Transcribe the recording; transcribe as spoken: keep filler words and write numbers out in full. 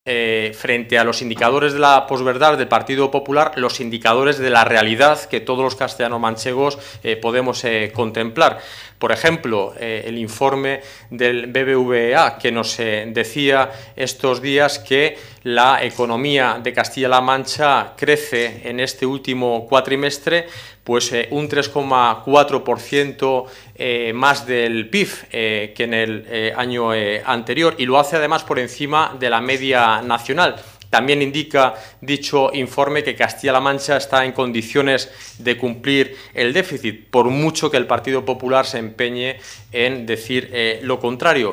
Eh, frente a los indicadores de la posverdad del Partido Popular, los indicadores de la realidad que todos los castellano-manchegos eh, podemos eh, contemplar. Por ejemplo, eh, el informe del B B V A, que nos eh, decía estos días que la economía de Castilla-La Mancha crece en este último cuatrimestre pues eh, un tres coma cuatro por ciento eh, más del P I B eh, que en el eh, año eh, anterior, y lo hace además por encima de la media nacional. También indica dicho informe que Castilla-La Mancha está en condiciones de cumplir el déficit, por mucho que el Partido Popular se empeñe en decir eh, lo contrario.